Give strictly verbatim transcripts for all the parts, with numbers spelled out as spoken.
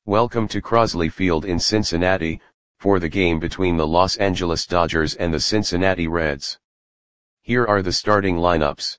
Welcome to Crosley Field in Cincinnati, for the game between the Los Angeles Dodgers and the Cincinnati Reds. Here are the starting lineups.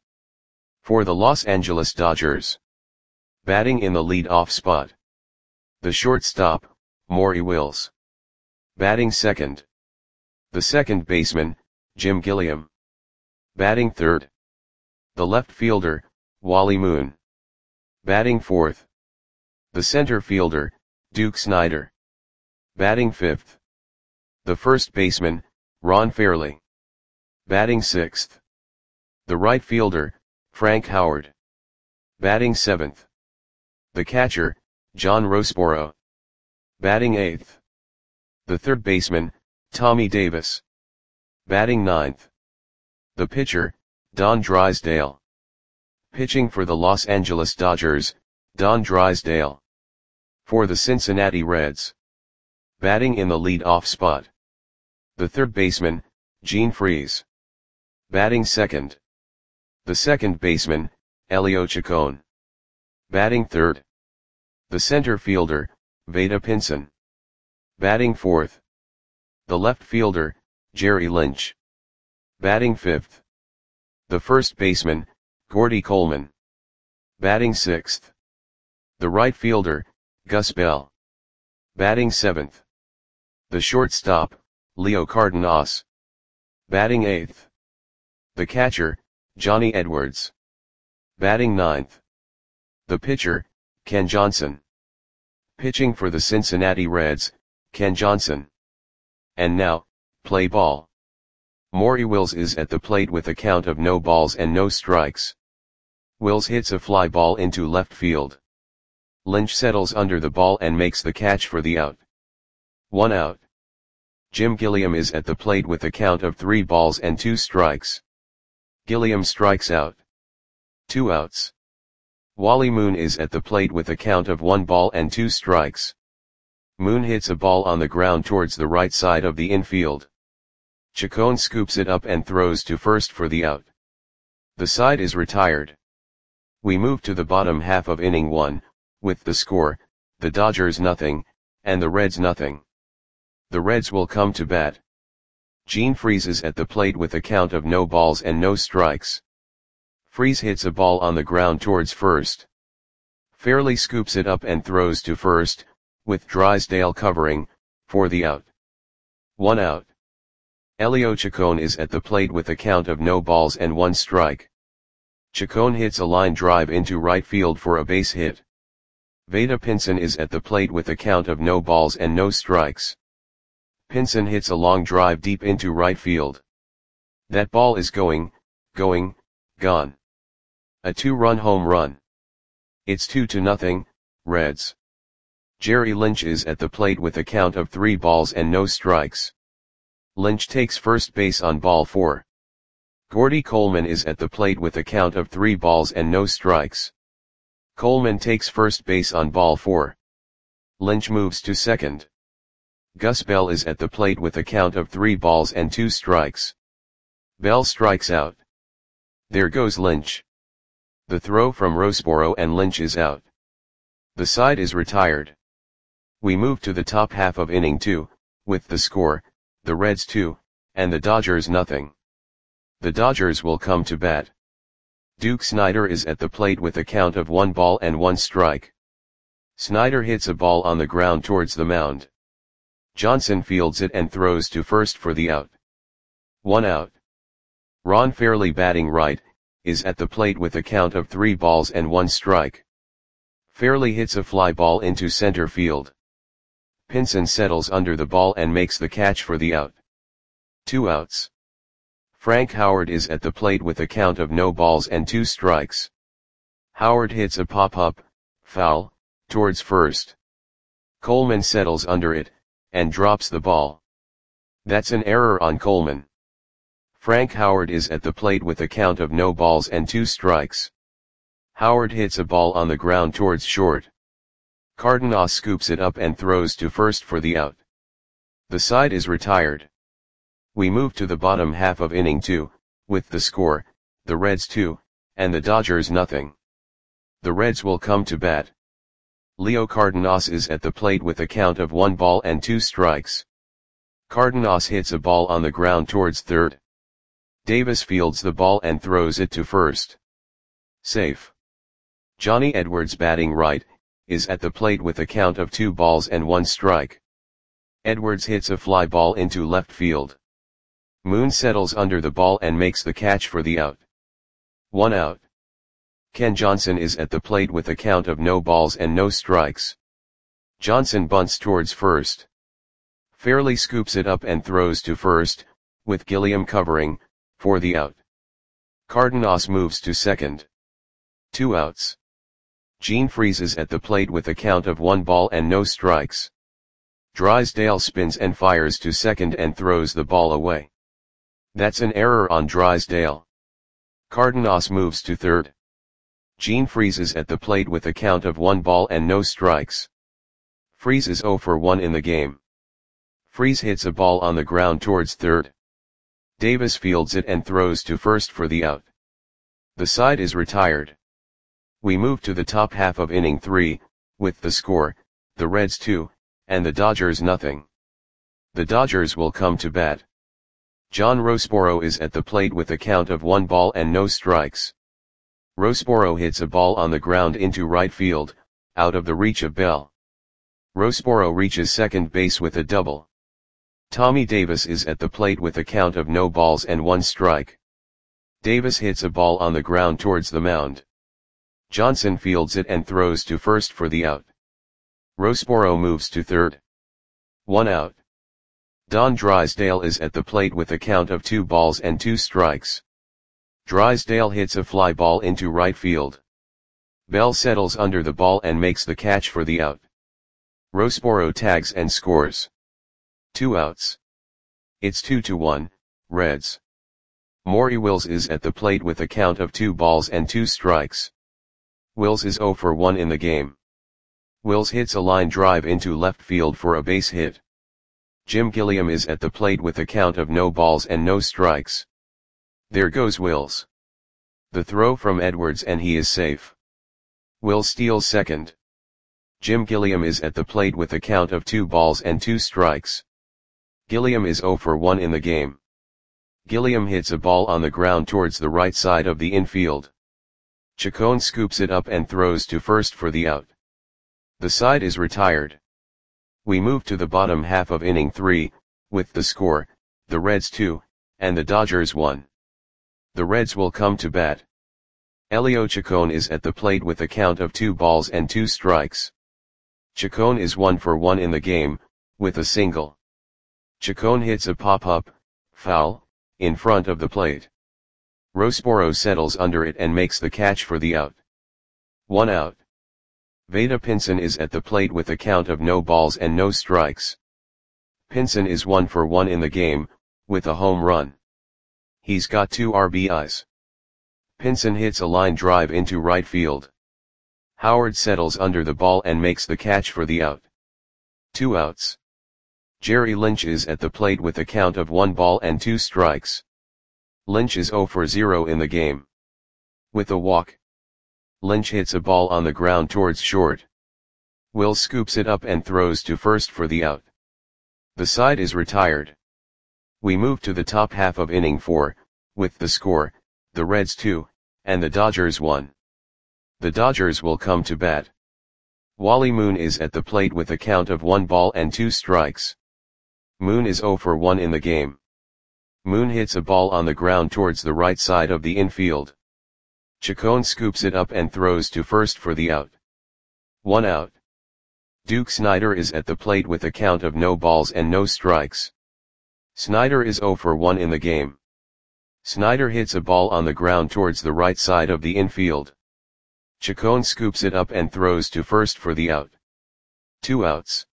For the Los Angeles Dodgers. Batting in the lead-off spot. The shortstop, Maury Wills. Batting second. The second baseman, Jim Gilliam. Batting third. The left fielder, Wally Moon. Batting fourth. The center fielder, Duke Snider. Batting fifth. The first baseman, Ron Fairly. Batting sixth. The right fielder, Frank Howard. Batting seventh. The catcher, John Roseboro. Batting eighth. The third baseman, Tommy Davis. Batting ninth. The pitcher, Don Drysdale. Pitching for the Los Angeles Dodgers, Don Drysdale. For the Cincinnati Reds. Batting in the lead-off spot. The third baseman, Gene Freese. Batting second. The second baseman, Elio Chacon. Batting third. The center fielder, Vada Pinson. Batting fourth. The left fielder, Jerry Lynch. Batting fifth. The first baseman, Gordy Coleman. Batting sixth. The right fielder, Gus Bell. Batting seventh. The shortstop, Leo Cardenas. Batting eighth. The catcher, Johnny Edwards. Batting ninth. The pitcher, Ken Johnson. Pitching for the Cincinnati Reds, Ken Johnson. And now, play ball. Maury Wills is at the plate with a count of no balls and no strikes. Wills hits a fly ball into left field. Lynch settles under the ball and makes the catch for the out. One out. Jim Gilliam is at the plate with a count of three balls and two strikes. Gilliam strikes out. Two outs. Wally Moon is at the plate with a count of one ball and two strikes. Moon hits a ball on the ground towards the right side of the infield. Chacon scoops it up and throws to first for the out. The side is retired. We move to the bottom half of inning one, with the score, the Dodgers nothing, and the Reds nothing. The Reds will come to bat. Gene Freese is at the plate with a count of no balls and no strikes. Freese hits a ball on the ground towards first. Fairly scoops it up and throws to first, with Drysdale covering, for the out. One out. Elio Chacon is at the plate with a count of no balls and one strike. Chacon hits a line drive into right field for a base hit. Vada Pinson is at the plate with a count of no balls and no strikes. Pinson hits a long drive deep into right field. That ball is going, going, gone. A two-run home run. It's two to nothing, Reds. Jerry Lynch is at the plate with a count of three balls and no strikes. Lynch takes first base on ball four. Gordy Coleman is at the plate with a count of three balls and no strikes. Coleman takes first base on ball four. Lynch moves to second. Gus Bell is at the plate with a count of three balls and two strikes. Bell strikes out. There goes Lynch. The throw from Roseboro and Lynch is out. The side is retired. We move to the top half of inning two, with the score, the Reds two, and the Dodgers nothing. The Dodgers will come to bat. Duke Snider is at the plate with a count of one ball and one strike. Snider hits a ball on the ground towards the mound. Johnson fields it and throws to first for the out. One out. Ron Fairly, batting right, is at the plate with a count of three balls and one strike. Fairly hits a fly ball into center field. Pinson settles under the ball and makes the catch for the out. Two outs. Frank Howard is at the plate with a count of no balls and two strikes. Howard hits a pop-up, foul, towards first. Coleman settles under it, and drops the ball. That's an error on Coleman. Frank Howard is at the plate with a count of no balls and two strikes. Howard hits a ball on the ground towards short. Cardenas scoops it up and throws to first for the out. The side is retired. We move to the bottom half of inning two, with the score, the Reds two, and the Dodgers nothing. The Reds will come to bat. Leo Cardenas is at the plate with a count of one ball and two strikes. Cardenas hits a ball on the ground towards third. Davis fields the ball and throws it to first. Safe. Johnny Edwards, batting right, is at the plate with a count of two balls and one strike. Edwards hits a fly ball into left field. Moon settles under the ball and makes the catch for the out. One out. Ken Johnson is at the plate with a count of no balls and no strikes. Johnson bunts towards first. Fairley scoops it up and throws to first, with Gilliam covering, for the out. Cardenas moves to second. Two outs. Gene freezes at the plate with a count of one ball and no strikes. Drysdale spins and fires to second and throws the ball away. That's an error on Drysdale. Cardenas moves to third. Gene freezes at the plate with a count of one ball and no strikes. Freeze is oh for one in the game. Freeze hits a ball on the ground towards third. Davis fields it and throws to first for the out. The side is retired. We move to the top half of inning three, with the score, the Reds two, and the Dodgers nothing. The Dodgers will come to bat. John Roseboro is at the plate with a count of one ball and no strikes. Roseboro hits a ball on the ground into right field, out of the reach of Bell. Roseboro reaches second base with a double. Tommy Davis is at the plate with a count of no balls and one strike. Davis hits a ball on the ground towards the mound. Johnson fields it and throws to first for the out. Roseboro moves to third. One out. Don Drysdale is at the plate with a count of two balls and two strikes. Drysdale hits a fly ball into right field. Bell settles under the ball and makes the catch for the out. Roseboro tags and scores. Two outs. It's two to one, Reds. Maury Wills is at the plate with a count of two balls and two strikes. Wills is oh for one in the game. Wills hits a line drive into left field for a base hit. Jim Gilliam is at the plate with a count of no balls and no strikes. There goes Wills. The throw from Edwards and he is safe. Wills steals second. Jim Gilliam is at the plate with a count of two balls and two strikes. Gilliam is oh for one in the game. Gilliam hits a ball on the ground towards the right side of the infield. Chacon scoops it up and throws to first for the out. The side is retired. We move to the bottom half of inning three, with the score, the Reds two, and the Dodgers one. The Reds will come to bat. Elio Chacon is at the plate with a count of two balls and two strikes. Chacon is one for one in the game, with a single. Chacon hits a pop-up, foul, in front of the plate. Roseboro settles under it and makes the catch for the out. One out. Vada Pinson is at the plate with a count of no balls and no strikes. Pinson is one for one in the game, with a home run. He's got two R B Is. Pinson hits a line drive into right field. Howard settles under the ball and makes the catch for the out. Two outs. Jerry Lynch is at the plate with a count of one ball and two strikes. Lynch is oh for zero in the game. With a walk. Lynch hits a ball on the ground towards short. Will scoops it up and throws to first for the out. The side is retired. We move to the top half of inning four, with the score, the Reds two, and the Dodgers one. The Dodgers will come to bat. Wally Moon is at the plate with a count of one ball and two strikes. Moon is oh for one in the game. Moon hits a ball on the ground towards the right side of the infield. Chacon scoops it up and throws to first for the out. One out. Duke Snider is at the plate with a count of no balls and no strikes. Snider is oh for one in the game. Snider hits a ball on the ground towards the right side of the infield. Chacon scoops it up and throws to first for the out. Two outs.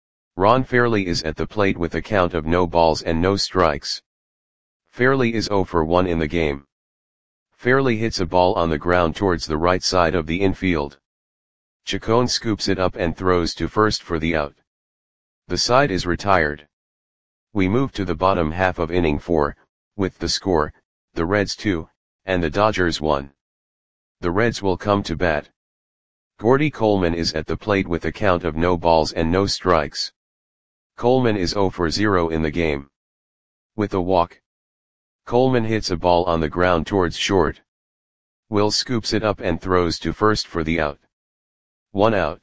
Ron Fairley is at the plate with a count of no balls and no strikes. Fairley is oh for one in the game. Fairley hits a ball on the ground towards the right side of the infield. Chacon scoops it up and throws to first for the out. The side is retired. We move to the bottom half of inning four, with the score, the Reds two, and the Dodgers one. The Reds will come to bat. Gordy Coleman is at the plate with a count of no balls and no strikes. Coleman is zero for zero in the game. With a walk, Coleman hits a ball on the ground towards short. Wills scoops it up and throws to first for the out. One out.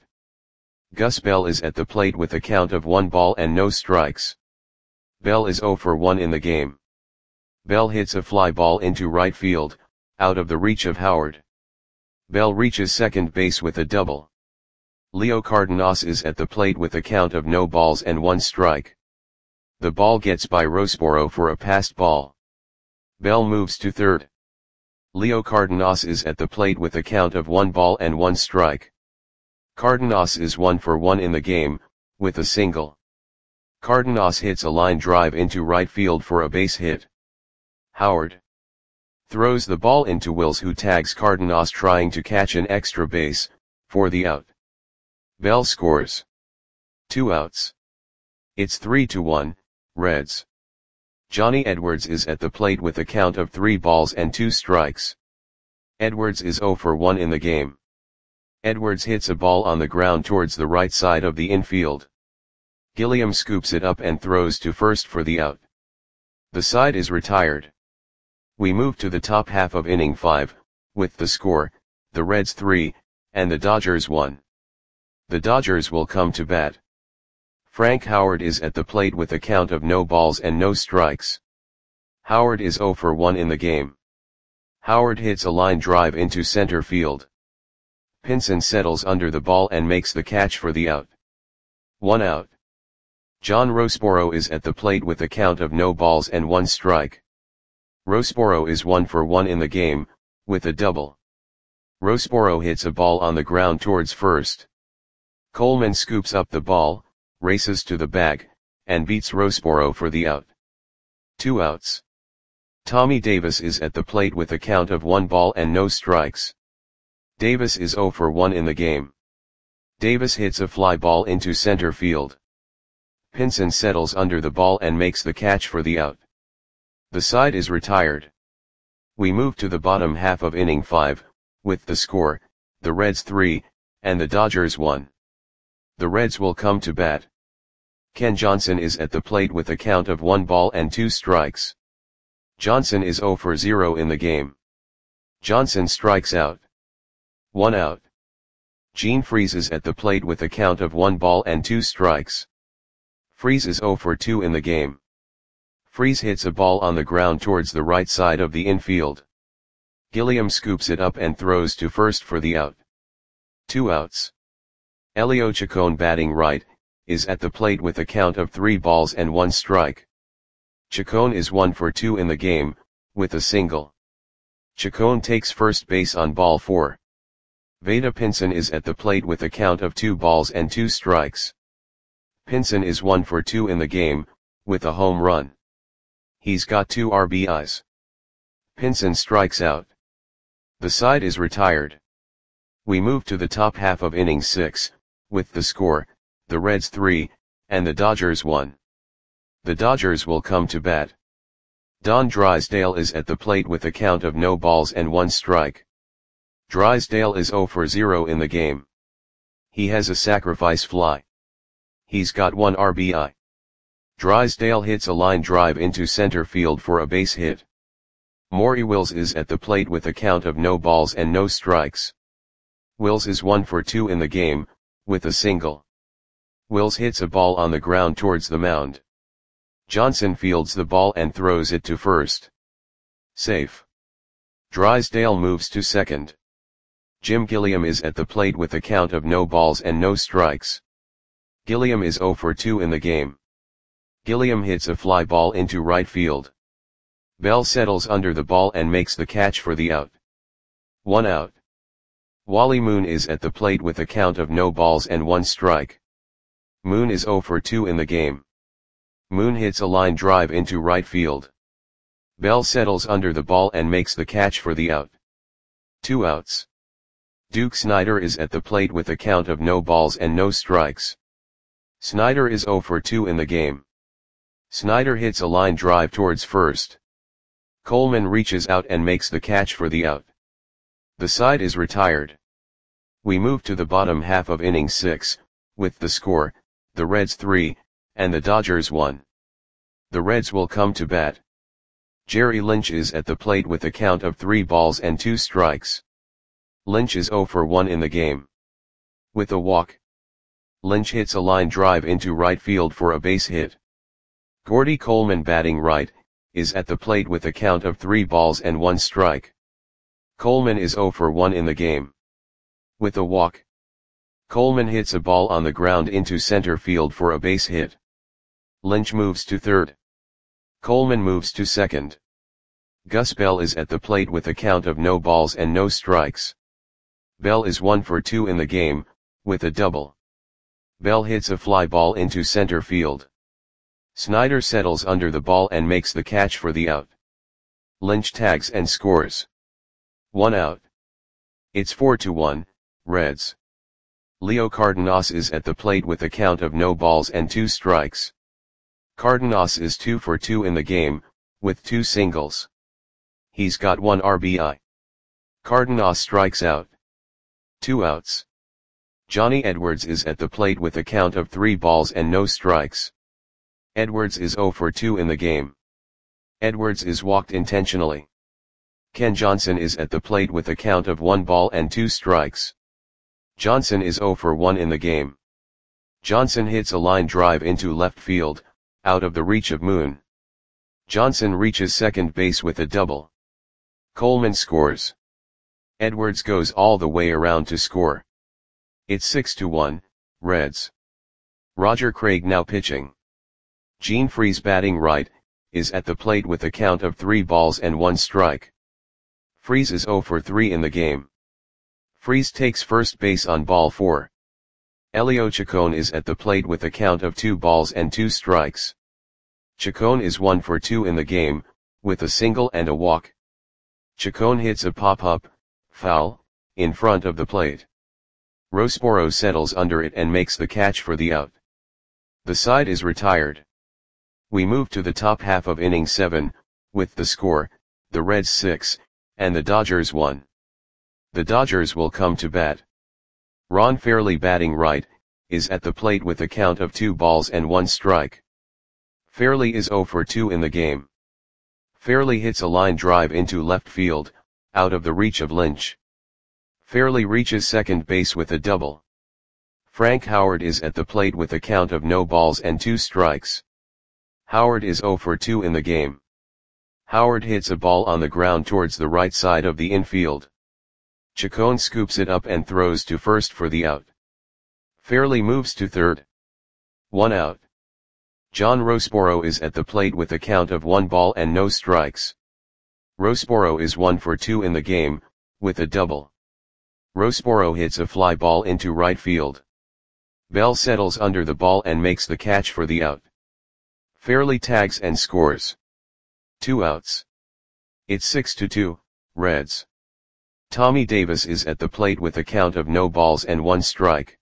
Gus Bell is at the plate with a count of one ball and no strikes. Bell is zero for one in the game. Bell hits a fly ball into right field, out of the reach of Howard. Bell reaches second base with a double. Leo Cardenas is at the plate with a count of no balls and one strike. The ball gets by Roseboro for a passed ball. Bell moves to third. Leo Cardenas is at the plate with a count of one ball and one strike. Cardenas is one for one in the game, with a single. Cardenas hits a line drive into right field for a base hit. Howard throws the ball into Wills, who tags Cardenas trying to catch an extra base, for the out. Bell scores. Two outs. It's three to one, Reds. Johnny Edwards is at the plate with a count of three balls and two strikes. Edwards is zero for one in the game. Edwards hits a ball on the ground towards the right side of the infield. Gilliam scoops it up and throws to first for the out. The side is retired. We move to the top half of inning five, with the score, the Reds three, and the Dodgers one. The Dodgers will come to bat. Frank Howard is at the plate with a count of no balls and no strikes. Howard is zero for one in the game. Howard hits a line drive into center field. Pinson settles under the ball and makes the catch for the out. One out. John Roseboro is at the plate with a count of no balls and one strike. Roseboro is one for one in the game, with a double. Roseboro hits a ball on the ground towards first. Coleman scoops up the ball, races to the bag, and beats Roseboro for the out. Two outs. Tommy Davis is at the plate with a count of one ball and no strikes. Davis is zero for one in the game. Davis hits a fly ball into center field. Pinson settles under the ball and makes the catch for the out. The side is retired. We move to the bottom half of inning five, with the score, the Reds three, and the Dodgers one. The Reds will come to bat. Ken Johnson is at the plate with a count of one ball and two strikes. Johnson is zero for zero in the game. Johnson strikes out. One out. Gene Freese is at the plate with a count of one ball and two strikes. Freese is zero for two in the game. Freese hits a ball on the ground towards the right side of the infield. Gilliam scoops it up and throws to first for the out. Two outs. Elio Chacon, batting right, is at the plate with a count of three balls and one strike. Chacon is one for two in the game, with a single. Chacon takes first base on ball four. Vada Pinson is at the plate with a count of two balls and two strikes. Pinson is one for two in the game, with a home run. He's got two R B Is. Pinson strikes out. The side is retired. We move to the top half of inning six, with the score, the Reds three, and the Dodgers one. The Dodgers will come to bat. Don Drysdale is at the plate with a count of no balls and one strike. Drysdale is zero for zero in the game. He has a sacrifice fly. He's got one R B I. Drysdale hits a line drive into center field for a base hit. Maury Wills is at the plate with a count of no balls and no strikes. Wills is one for two in the game, with a single. Wills hits a ball on the ground towards the mound. Johnson fields the ball and throws it to first. Safe. Drysdale moves to second. Jim Gilliam is at the plate with a count of no balls and no strikes. Gilliam is zero for two in the game. Gilliam hits a fly ball into right field. Bell settles under the ball and makes the catch for the out. One out. Wally Moon is at the plate with a count of no balls and one strike. Moon is zero for two in the game. Moon hits a line drive into right field. Bell settles under the ball and makes the catch for the out. Two outs. Duke Snider is at the plate with a count of no balls and no strikes. Snider is zero for two in the game. Snider hits a line drive towards first. Coleman reaches out and makes the catch for the out. The side is retired. We move to the bottom half of inning six, with the score, the Reds three, and the Dodgers one. The Reds will come to bat. Jerry Lynch is at the plate with a count of three balls and two strikes. Lynch is oh for one in the game. With a walk, Lynch hits a line drive into right field for a base hit. Gordy Coleman, batting right, is at the plate with a count of three balls and one strike. Coleman is oh for one in the game. With a walk, Coleman hits a ball on the ground into center field for a base hit. Lynch moves to third. Coleman moves to second. Gus Bell is at the plate with a count of no balls and no strikes. Bell is one for two in the game, with a double. Bell hits a fly ball into center field. Snyder settles under the ball and makes the catch for the out. Lynch tags and scores. One out. It's four to one, Reds. Leo Cardenas is at the plate with a count of no balls and two strikes. Cardenas is two for two in the game, with two singles. He's got one R B I. Cardenas strikes out. Two outs. Johnny Edwards is at the plate with a count of three balls and no strikes. Edwards is oh for two in the game. Edwards is walked intentionally. Ken Johnson is at the plate with a count of one ball and two strikes. Johnson is oh for one in the game. Johnson hits a line drive into left field, out of the reach of Moon. Johnson reaches second base with a double. Coleman scores. Edwards goes all the way around to score. It's six to one, Reds. Roger Craig now pitching. Gene Freese, batting right, is at the plate with a count of three balls and one strike. Freese is oh for three in the game. Freese takes first base on ball four. Elio Chacon is at the plate with a count of two balls and two strikes. Chacon is one for two in the game, with a single and a walk. Chacon hits a pop-up, foul, in front of the plate. Rosporo settles under it and makes the catch for the out. The side is retired. We move to the top half of inning seven, with the score, the Reds six, and the Dodgers one. The Dodgers will come to bat. Ron Fairly, batting right, is at the plate with a count of two balls and one strike. Fairly is oh for two in the game. Fairly hits a line drive into left field, out of the reach of Lynch. Fairly reaches second base with a double. Frank Howard is at the plate with a count of no balls and two strikes. Howard is oh for two in the game. Howard hits a ball on the ground towards the right side of the infield. Chacon scoops it up and throws to first for the out. Fairly moves to third. One out. John Rosporo is at the plate with a count of one ball and no strikes. Rosporo is one for two in the game, with a double. Rosporo hits a fly ball into right field. Bell settles under the ball and makes the catch for the out. Fairly tags and scores. Two outs. It's six to two, Reds. Tommy Davis is at the plate with a count of no balls and one strike.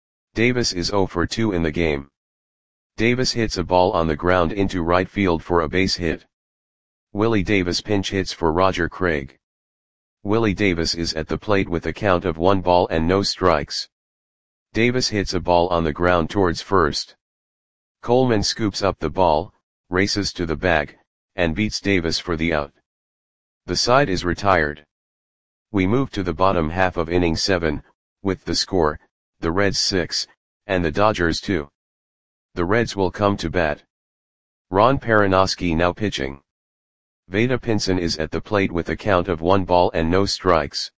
Davis is oh for two in the game. Davis hits a ball on the ground into right field for a base hit. Willie Davis pinch hits for Roger Craig. Willie Davis is at the plate with a count of one ball and no strikes. Davis hits a ball on the ground towards first. Coleman scoops up the ball, races to the bag, and beats Davis for the out. The side is retired. We move to the bottom half of inning seven, with the score, the Reds six, and the Dodgers two. The Reds will come to bat. Ron Perinoski now pitching. Vada Pinson is at the plate with a count of one ball and no strikes.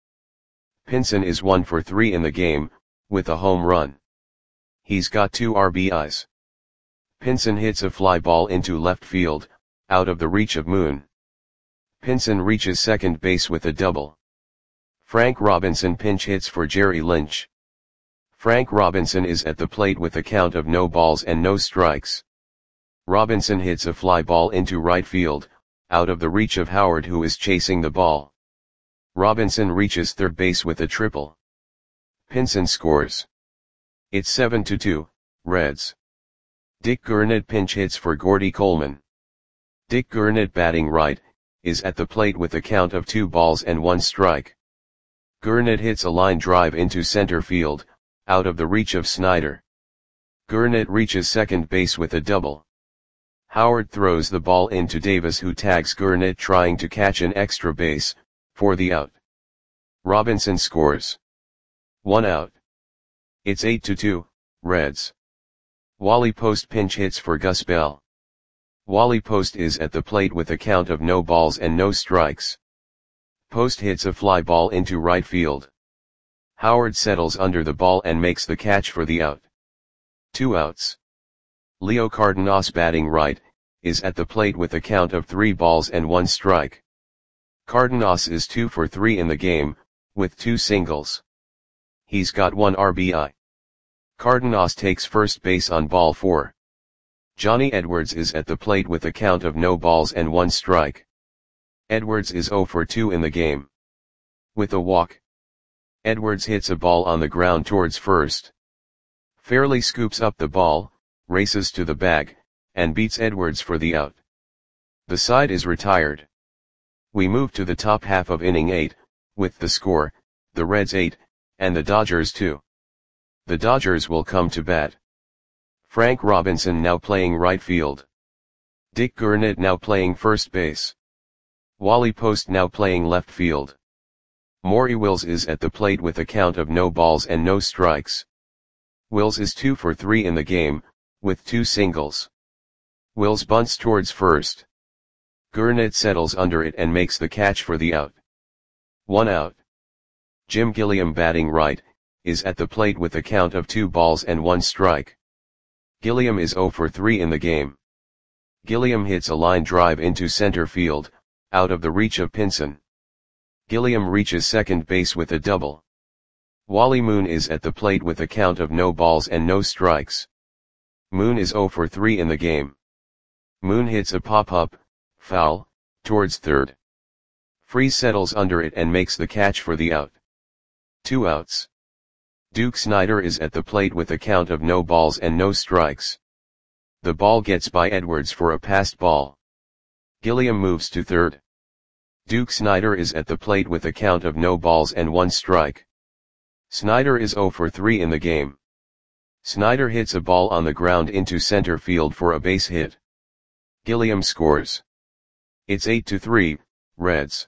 Pinson is one for three in the game, with a home run. He's got two R B Is. Pinson hits a fly ball into left field, out of the reach of Moon. Pinson reaches second base with a double. Frank Robinson pinch hits for Jerry Lynch. Frank Robinson is at the plate with a count of no balls and no strikes. Robinson hits a fly ball into right field, out of the reach of Howard, who is chasing the ball. Robinson reaches third base with a triple. Pinson scores. It's seven to two, Reds. Dick Gurnett pinch hits for Gordy Coleman. Dick Gurnett, batting right, is at the plate with a count of two balls and one strike. Gurnet hits a line drive into center field, out of the reach of Snyder. Gurnet reaches second base with a double. Howard throws the ball into Davis, who tags Gurnet trying to catch an extra base, for the out. Robinson scores. One out. It's eight to two, Reds. Wally Post pinch hits for Gus Bell. Wally Post is at the plate with a count of no balls and no strikes. Post hits a fly ball into right field. Howard settles under the ball and makes the catch for the out. Two outs. Leo Cardenas, batting right, is at the plate with a count of three balls and one strike. Cardenas is two for three in the game, with two singles. He's got one R B I. Cardenas takes first base on ball four. Johnny Edwards is at the plate with a count of no balls and one strike. Edwards is zero for two in the game. With a walk, Edwards hits a ball on the ground towards first. Fairley scoops up the ball, races to the bag, and beats Edwards for the out. The side is retired. We move to the top half of inning eight, with the score, the Reds eight, and the Dodgers two. The Dodgers will come to bat. Frank Robinson now playing right field. Dick Gurnet now playing first base. Wally Post now playing left field. Maury Wills is at the plate with a count of no balls and no strikes. Wills is two for three in the game, with two singles. Wills bunts towards first. Gurnet settles under it and makes the catch for the out. One out. Jim Gilliam, batting right, is at the plate with a count of two balls and one strike. Gilliam is zero for three in the game. Gilliam hits a line drive into center field, out of the reach of Pinson. Gilliam reaches second base with a double. Wally Moon is at the plate with a count of no balls and no strikes. Moon is zero for three in the game. Moon hits a pop-up, foul, towards third. Freese settles under it and makes the catch for the out. Two outs. Duke Snyder is at the plate with a count of no balls and no strikes. The ball gets by Edwards for a passed ball. Gilliam moves to third. Duke Snyder is at the plate with a count of no balls and one strike. Snyder is zero for three in the game. Snyder hits a ball on the ground into center field for a base hit. Gilliam scores. It's eight to three, Reds.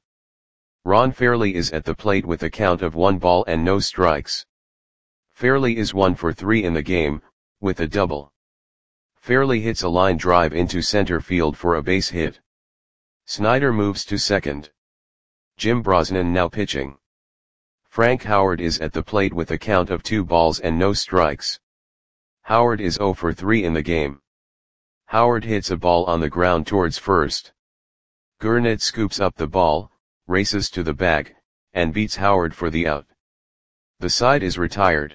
Ron Fairley is at the plate with a count of one ball and no strikes. Fairley is one for three in the game, with a double. Fairley hits a line drive into center field for a base hit. Snyder moves to second. Jim Brosnan now pitching. Frank Howard is at the plate with a count of two balls and no strikes. Howard is zero for three in the game. Howard hits a ball on the ground towards first. Gurnet scoops up the ball, races to the bag, and beats Howard for the out. The side is retired.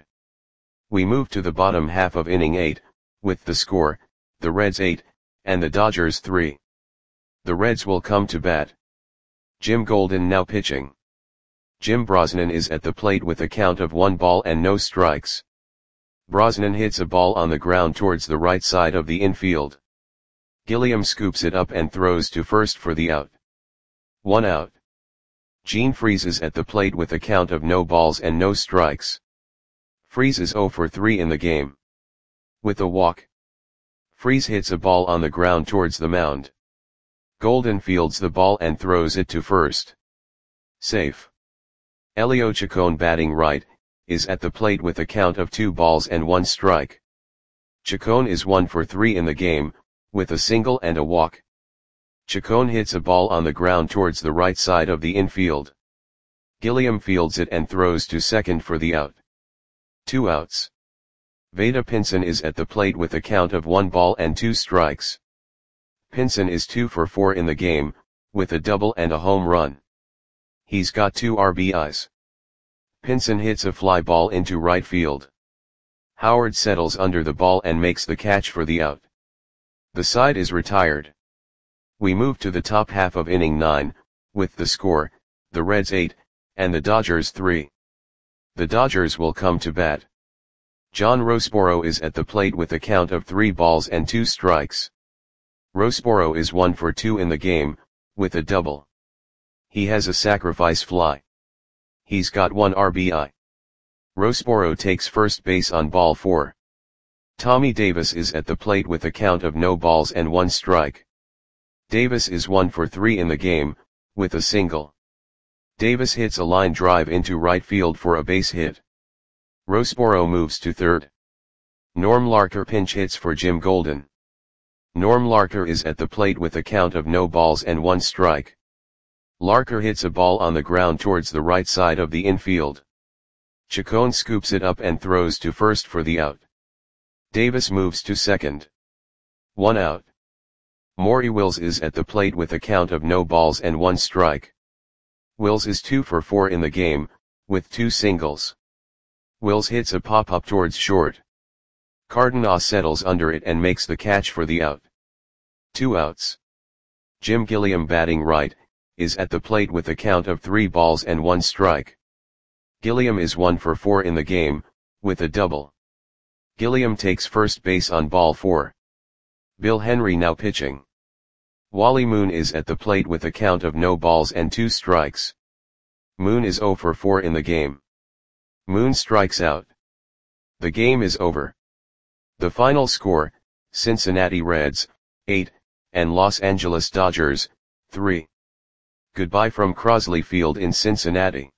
We move to the bottom half of inning eight, with the score, the Reds eight, and the Dodgers three. The Reds will come to bat. Jim Golden now pitching. Jim Brosnan is at the plate with a count of one ball and no strikes. Brosnan hits a ball on the ground towards the right side of the infield. Gilliam scoops it up and throws to first for the out. One out. Gene Freese is at the plate with a count of no balls and no strikes. Freese is zero for three in the game. With a walk, Freese hits a ball on the ground towards the mound. Golden fields the ball and throws it to first. Safe. Elio Chacon, batting right, is at the plate with a count of two balls and one strike. Chacon is one for three in the game, with a single and a walk. Chacon hits a ball on the ground towards the right side of the infield. Gilliam fields it and throws to second for the out. Two outs. Vada Pinson is at the plate with a count of one ball and two strikes. Pinson is two for four in the game, with a double and a home run. He's got two R B Is. Pinson hits a fly ball into right field. Howard settles under the ball and makes the catch for the out. The side is retired. We move to the top half of inning nine, with the score, the Reds eight, and the Dodgers three. The Dodgers will come to bat. John Roseboro is at the plate with a count of three balls and two strikes. Roseboro is one for two in the game, with a double. He has a sacrifice fly. he's got one R B I. Roseboro takes first base on ball four. Tommy Davis is at the plate with a count of no balls and one strike. Davis is one for three in the game, with a single. Davis hits a line drive into right field for a base hit. Roseboro moves to third. Norm Larker pinch hits for Jim Golden. Norm Larker is at the plate with a count of no balls and one strike. Larker hits a ball on the ground towards the right side of the infield. Chacon scoops it up and throws to first for the out. Davis moves to second. One out. Maury Wills is at the plate with a count of no balls and one strike. Wills is two for four in the game, with two singles. Wills hits a pop-up towards short. Cardenas settles under it and makes the catch for the out. Two outs. Jim Gilliam, batting right, is at the plate with a count of three balls and one strike. Gilliam is one for four in the game, with a double. Gilliam takes first base on ball four. Bill Henry now pitching. Wally Moon is at the plate with a count of no balls and two strikes. Moon is zero for four in the game. Moon strikes out. The game is over. The final score, Cincinnati Reds, eight, and Los Angeles Dodgers, three. Goodbye from Crosley Field in Cincinnati.